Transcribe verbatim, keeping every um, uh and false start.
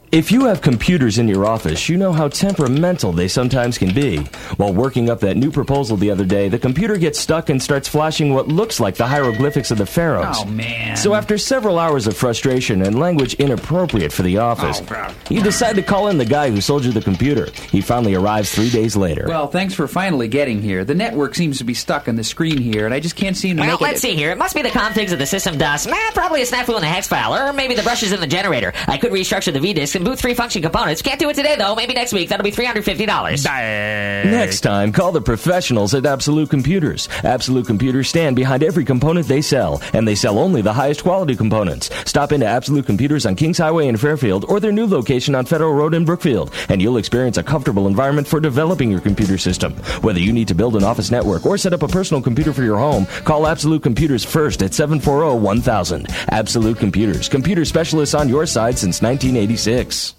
If you have computers in your office, you know how temperamental they sometimes can be. While working up that new proposal the other day, the computer gets stuck and starts flashing what looks like the hieroglyphics of the pharaohs. Oh, man. So after several hours of frustration and language inappropriate for the office, oh, you decide to call in the guy who sold you the computer. He finally arrives three days later. Well, thanks for finally getting here. The network seems to be stuck on the screen here, and I just can't seem to well, make it... Well, let's see here. It must be the configs of the system DOS. Eh, probably a snafu in the hex file, or maybe the brushes in the generator. I could restructure the V disk and boot three function components. Can't do it today, though. Maybe next week. That'll be three hundred fifty dollars. Next time, call the professionals at Absolute Computers. Absolute Computers stand behind every component they sell, and they sell only the highest quality components. Stop into Absolute Computers on Kings Highway in Fairfield or their new location on Federal Road in Brookfield, and you'll experience a comfortable environment for developing your computer system. Whether you need to build an office network or set up a personal computer for your home, call Absolute Computers first at seven four zero, one thousand. Absolute Computers. Computer specialists on your side since nineteen eighty-six.